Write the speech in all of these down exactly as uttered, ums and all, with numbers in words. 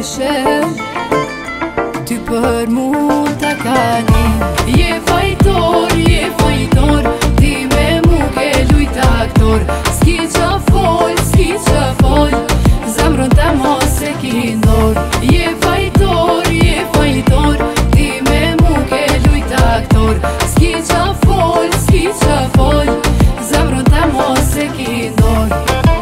ndryshe, ty për mu të kani. Je fajtor, je fajtor, ti me mu ke lujt aktor. S'ki qa fol, s'ki qa fol, zemrën të mos e ki ndor. Je fajtor, je fajtor, ti me mu ke lujt aktor. S'ki qa fol, s'ki qa fol, zemrën të mos e ki ndor.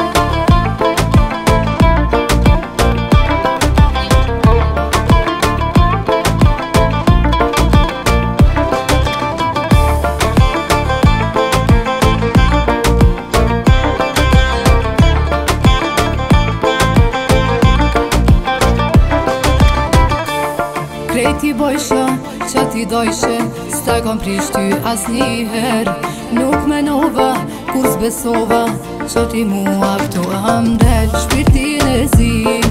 Krejti bojsha, qa ti dojshe, s'ta kom prish ty as njëher. Nuk menova, kur s'besova, qa ti mua këtu am del. Shpirtin e zi